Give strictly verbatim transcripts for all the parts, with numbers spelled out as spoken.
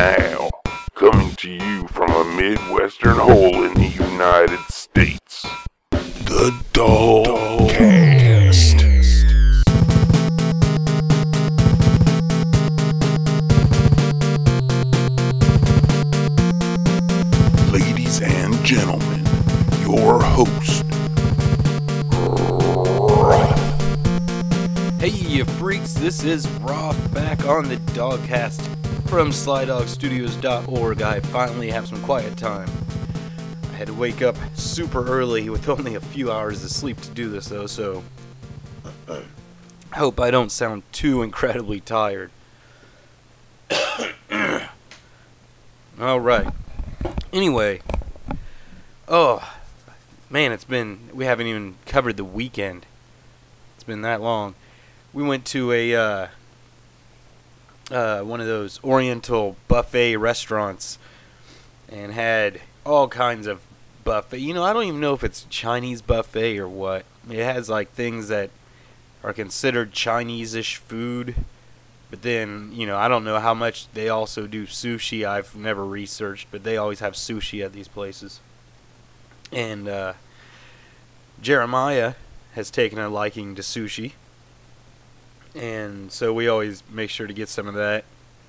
now, coming to you from a Midwestern hole in the United States, the Dogcast. Ladies and gentlemen, your host, Roth. Hey, you freaks, this is Roth back on the Dogcast from sly dog studios dot org. I finally have some quiet time. I had to wake up super early with only a few hours of sleep to do this, though, so I hope I don't sound too incredibly tired. Alright. Anyway. Oh, man, it's been, we haven't even covered the weekend. It's been that long. We went to a, uh, uh, one of those Oriental buffet restaurants and had all kinds of buffet. You know, I don't even know if it's Chinese buffet or what. It has, like, things that are considered Chinese-ish food. But then, you know, I don't know how much they also do sushi. I've never researched, but they always have sushi at these places. And, uh, Jeremiah has taken a liking to sushi. And so we always make sure to get some of that.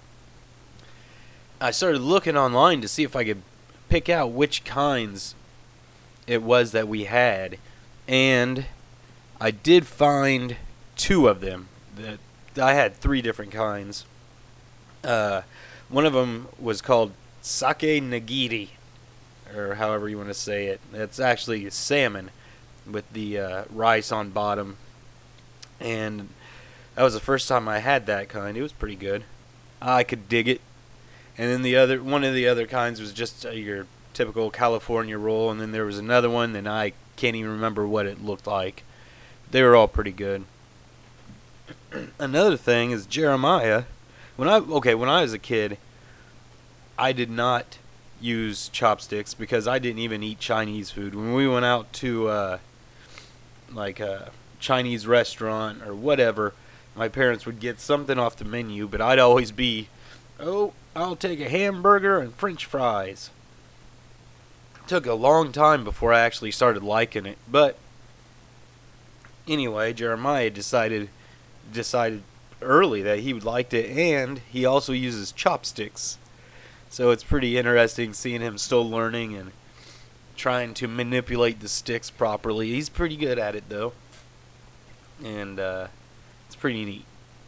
I started looking online to see if I could pick out which kinds it was that we had. And I did find two of them. That I had three different kinds. Uh, one of them was called sake nigiri, or however you want to say it. It's actually salmon with the uh, rice on bottom. And that was the first time I had that kind. It was pretty good. I could dig it. And then the other, one of the other kinds was just uh, your typical California roll. And then there was another one, and I can't even remember what it looked like. They were all pretty good. Another thing is Jeremiah. When I okay, when I was a kid, I did not use chopsticks because I didn't even eat Chinese food. When we went out to uh, like a Chinese restaurant or whatever, my parents would get something off the menu, but I'd always be, oh, I'll take a hamburger and French fries. It took a long time before I actually started liking it, but anyway, Jeremiah decided decided early that he would liked it, and he also uses chopsticks. So it's pretty interesting seeing him still learning and trying to manipulate the sticks properly. He's pretty good at it, though. And uh, it's pretty neat.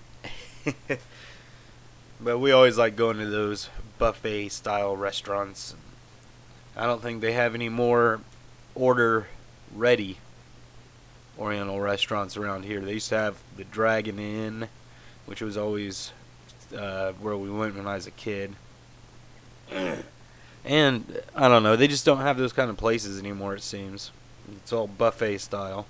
But we always like going to those buffet-style restaurants. I don't think they have any more order-ready Oriental restaurants around here. They used to have the Dragon Inn, which was always uh, where we went when I was a kid. And, I don't know, they just don't have those kind of places anymore, it seems. It's all buffet style.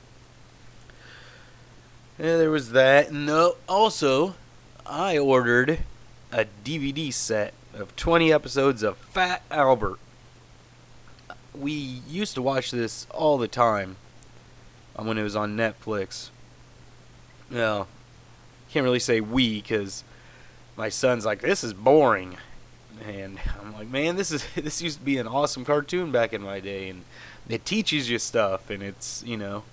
Yeah, there was that. And uh, also, I ordered a D V D set of twenty episodes of Fat Albert. We used to watch this all the time when it was on Netflix. Well, can't really say we, because my son's like, this is boring. And I'm like, man, this is this used to be an awesome cartoon back in my day, and it teaches you stuff, and it's, you know.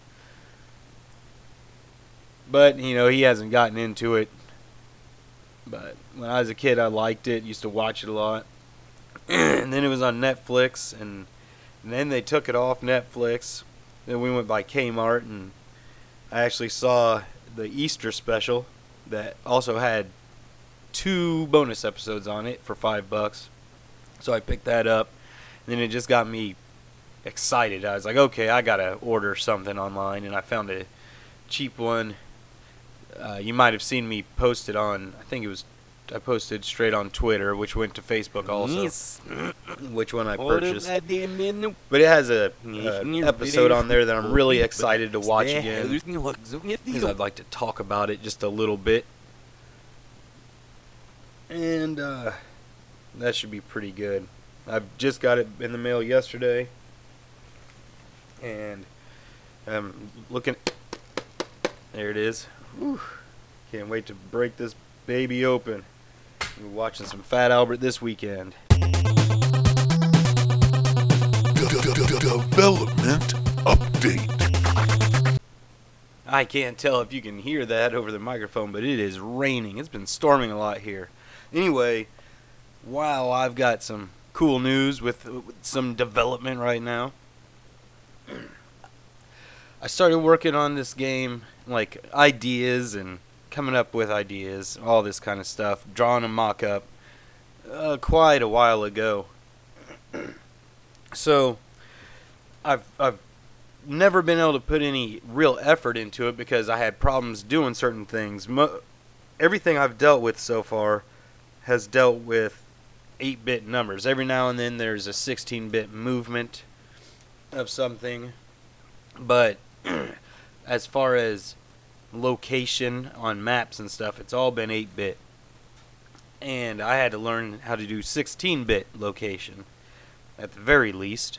But, you know, he hasn't gotten into it. But when I was a kid, I liked it, used to watch it a lot. And then it was on Netflix, and, and then they took it off Netflix. Then we went by Kmart, and I actually saw the Easter special that also had two bonus episodes on it for five bucks. So I picked that up, and then it just got me excited. I was like, okay, I gotta order something online, and I found a cheap one. Uh, you might have seen me post it on, I think it was, I posted straight on Twitter, which went to Facebook also. Yes. Which one I purchased. But it has a uh, episode on there that I'm really excited to watch again, because I'd like to talk about it just a little bit. And uh, that should be pretty good. I just got it in the mail yesterday, and I'm looking. There it is. Whew. Can't wait to break this baby open. We're watching some Fat Albert this weekend. Development update. I can't tell if you can hear that over the microphone, but it is raining. It's been storming a lot here. Anyway, wow, I've got some cool news with, with some development right now. I started working on this game, like ideas and coming up with ideas, all this kind of stuff, drawing a mock-up uh, quite a while ago. So, I've I've never been able to put any real effort into it because I had problems doing certain things. Mo- everything I've dealt with so far has dealt with eight-bit numbers. Every now and then there's a sixteen-bit movement of something, but as far as location on maps and stuff, it's all been eight-bit. And I had to learn how to do sixteen-bit location, at the very least.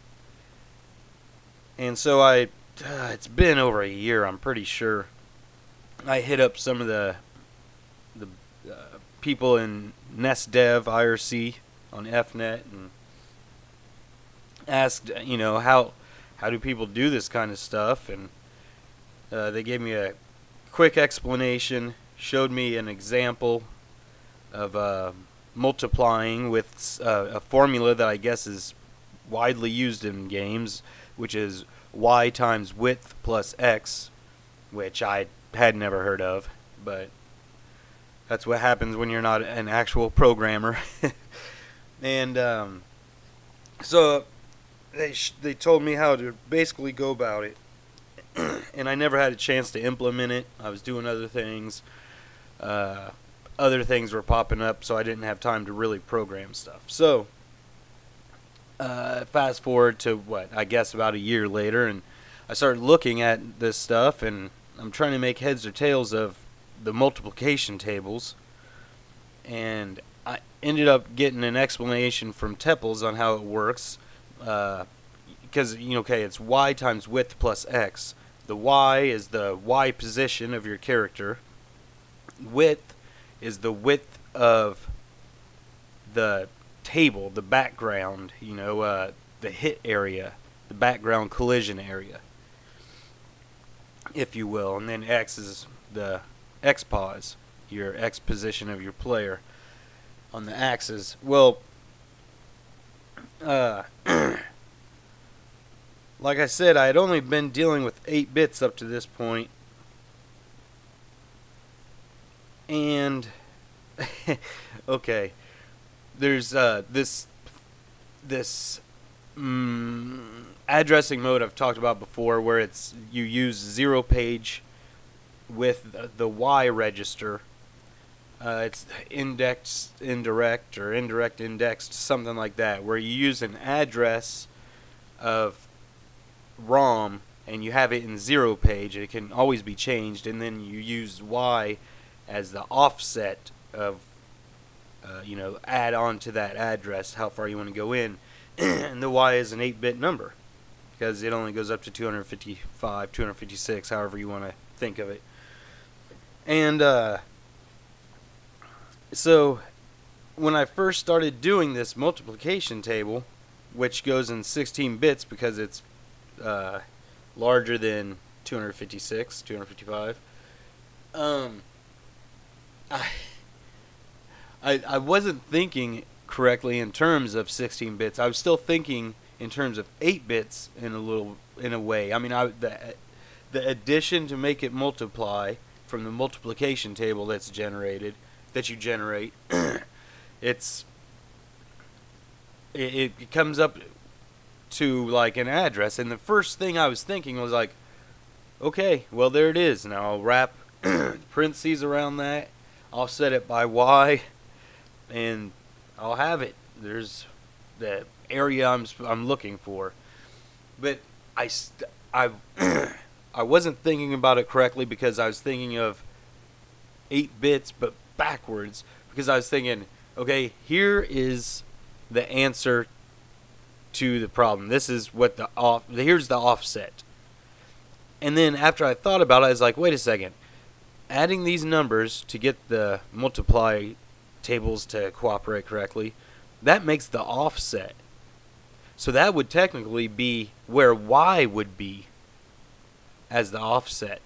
And so I, uh, it's been over a year, I'm pretty sure. I hit up some of the the uh, people in NestDev I R C on F net and asked, you know, how how do people do this kind of stuff, and uh, they gave me a quick explanation, showed me an example of uh, multiplying with uh, a formula that I guess is widely used in games, which is y times width plus x, which I had never heard of, but that's what happens when you're not an actual programmer. And um, so they sh- they told me how to basically go about it, and I never had a chance to implement it. I was doing other things. Uh, other things were popping up, so I didn't have time to really program stuff. So Uh, fast forward to what I guess about a year later, and I started looking at this stuff, and I'm trying to make heads or tails of the multiplication tables, and I ended up getting an explanation from Teppels on how it works, because uh, you know, okay, it's y times width plus x. The y is the y position of your character. Width is the width of the table, the background, you know, uh, the hit area, the background collision area, if you will. And then X is the X pause, your X position of your player on the axis. Well, uh, like I said, I had only been dealing with eight bits up to this point, and okay. There's uh, this this mm, addressing mode I've talked about before, where it's you use zero page with the Y register. Uh, it's indexed indirect or indirect indexed, something like that, where you use an address of ROM and you have it in zero page. It can always be changed, and then you use Y as the offset of Uh, you know, add on to that address how far you want to go in. And the Y is an eight-bit number because it only goes up to two fifty-five, two fifty-six, however you want to think of it. And uh, so when I first started doing this multiplication table, which goes in sixteen bits because it's uh, larger than two fifty-six, two fifty-five, um, I... I, I wasn't thinking correctly in terms of sixteen bits. I was still thinking in terms of eight bits in a little in a way. I mean, I, the the addition to make it multiply from the multiplication table that's generated that you generate, it's it, it comes up to like an address. And the first thing I was thinking was like, okay, well there it is. Now I'll wrap parentheses around that. I'll set it by Y. And I'll have it. There's the area I'm I'm looking for, but I st- I I wasn't thinking about it correctly because I was thinking of eight bits, but backwards. Because I was thinking, okay, here is the answer to the problem. This is what the off. Here's the offset. And then after I thought about it, I was like, wait a second. Adding these numbers to get the multiply tables to cooperate correctly. That makes the offset. So that would technically be where Y would be as the offset.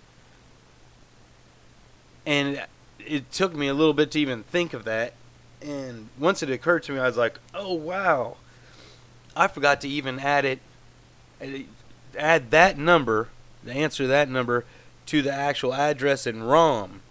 And it took me a little bit to even think of that. And once it occurred to me, I was like, oh, wow. I forgot to even add it, add that number, the answer to that number, to the actual address in ROM.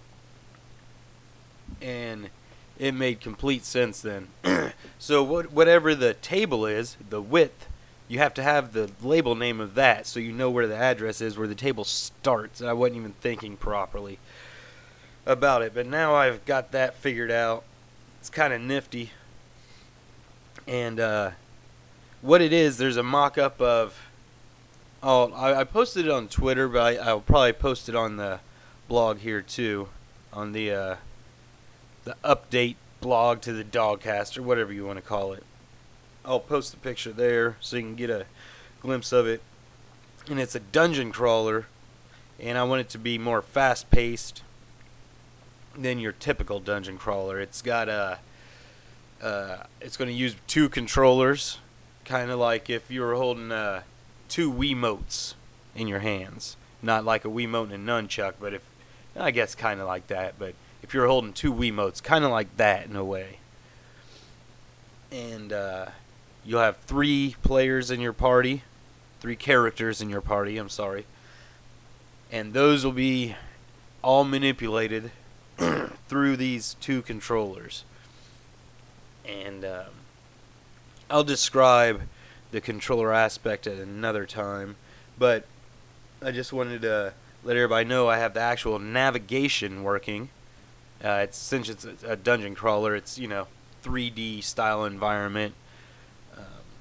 And it made complete sense then. So what, whatever the table is, the width, you have to have the label name of that so you know where the address is, where the table starts. I wasn't even thinking properly about it, but now I've got that figured out. It's kind of nifty. And uh, what it is, there's a mock-up of... Oh, I, I posted it on Twitter, but I, I'll probably post it on the blog here too, on the uh, the update blog to the Dogcast, or whatever you want to call it. I'll post the picture there so you can get a glimpse of it. And it's a dungeon crawler, and I want it to be more fast-paced than your typical dungeon crawler. It's got a, uh, it's going to use two controllers, kind of like if you were holding uh, two Wiimotes in your hands. Not like a Wiimote and a nunchuck, but if, I guess kind of like that, but if you're holding two Wiimotes, kind of like that in a way. And uh, you'll have three players in your party, three characters in your party, I'm sorry. And those will be all manipulated through these two controllers. And um, I'll describe the controller aspect at another time, but I just wanted to let everybody know I have the actual navigation working. Uh, it's since it's a dungeon crawler, it's, you know, three D style environment. Um,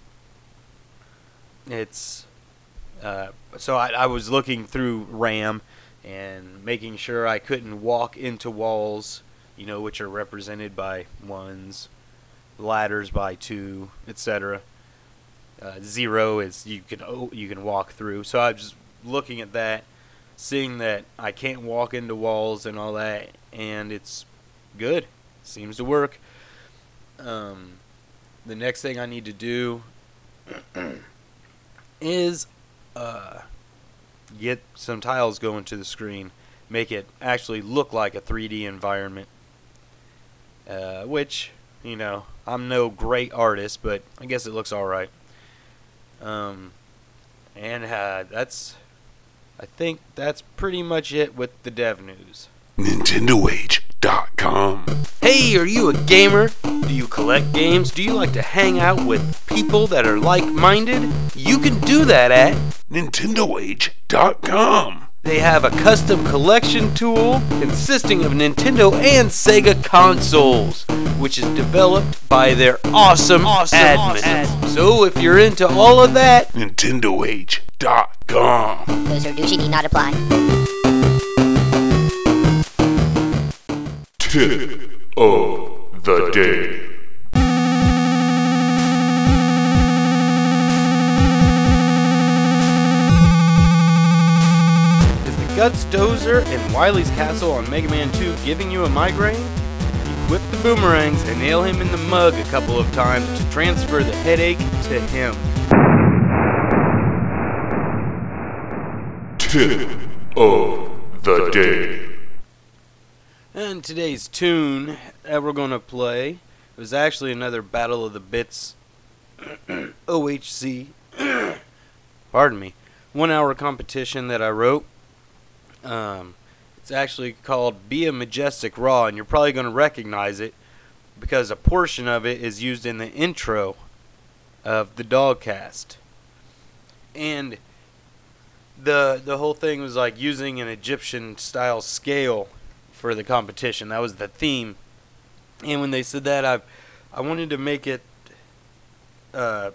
it's uh, so I, I was looking through RAM and making sure I couldn't walk into walls, you know, which are represented by ones, ladders by two, et cetera. Uh, zero is you can oh, you can walk through. So I was just looking at that, seeing that I can't walk into walls and all that, and it's good. Seems to work. Um, the next thing I need to do is uh, get some tiles going to the screen, make it actually look like a three D environment. Uh, which, you know, I'm no great artist, but I guess it looks alright. Um, and uh, that's, I think that's pretty much it with the dev news. Nintendo Age dot com. Hey, are you a gamer? Do you collect games? Do you like to hang out with people that are like-minded? You can do that at Nintendo Age dot com. They have a custom collection tool consisting of Nintendo and Sega consoles, which is developed by their awesome, awesome admins. Awesome. So if you're into all of that, Nintendo Age dot com. Those are douchey need not apply. Tip of the day. Guts Dozer and Wily's Castle on Mega Man two giving you a migraine? Equip the boomerangs and nail him in the mug a couple of times to transfer the headache to him. Tip of the day. And today's tune that we're going to play was actually another Battle of the Bits O H C pardon me, one hour competition that I wrote. Um, it's actually called Be a Majestic Raw, and you're probably going to recognize it because a portion of it is used in the intro of the Dogcast. And the the whole thing was like using an Egyptian style scale for the competition. That was the theme. And when they said that, I I wanted to make it uh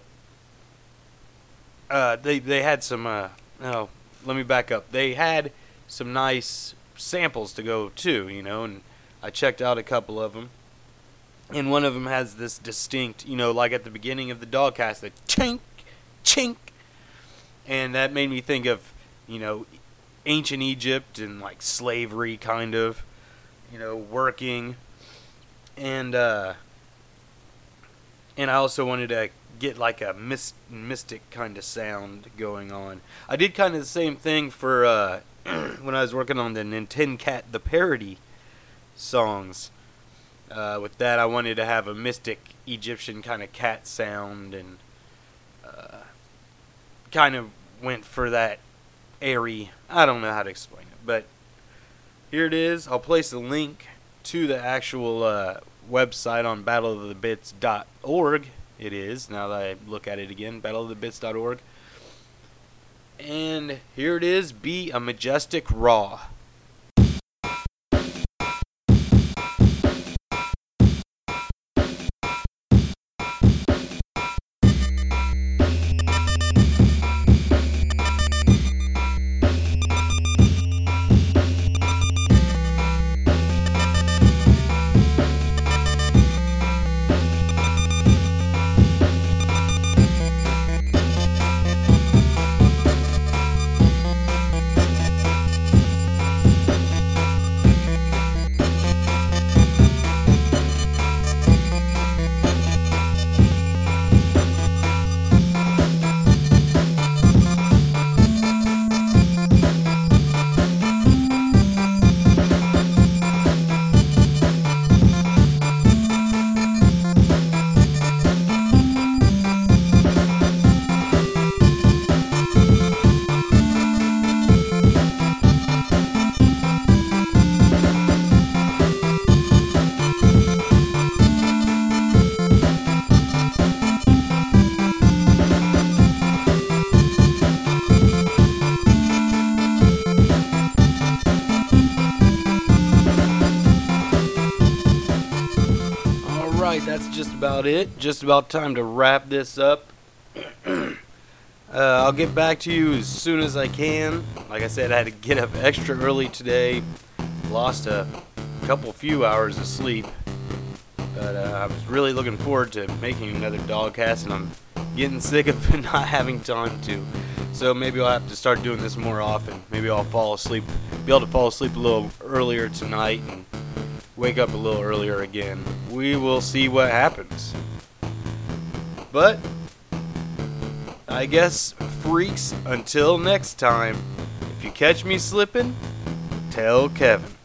uh they they had some uh no, let me back up. They had some nice samples to go too, you know, and I checked out a couple of them. And one of them has this distinct, you know, like at the beginning of the Dogcast, the chink, chink. And that made me think of, you know, ancient Egypt and like slavery kind of, you know, working. and uh, and I also wanted to get like a myst- mystic kind of sound going on. I did kind of the same thing for uh, when I was working on the Nintendo Cat the parody songs. Uh, with that, I wanted to have a mystic Egyptian kind of cat sound, and uh, kind of went for that airy. I don't know how to explain it, but here it is. I'll place a link to the actual uh, website on battle of the bits dot org. It is, now that I look at it again, battle of the bits dot org. And here it is, Be a Majestic Raw. Alright, that's just about it. Just about time to wrap this up. uh, I'll get back to you as soon as I can. Like I said, I had to get up extra early today. Lost a couple few hours of sleep. But uh, I was really looking forward to making another Dogcast, and I'm getting sick of not having time to. So maybe I'll have to start doing this more often. Maybe I'll fall asleep, be able to fall asleep a little earlier tonight and wake up a little earlier again. We will see what happens. But I guess, freaks, until next time, if you catch me slipping, tell Kevin.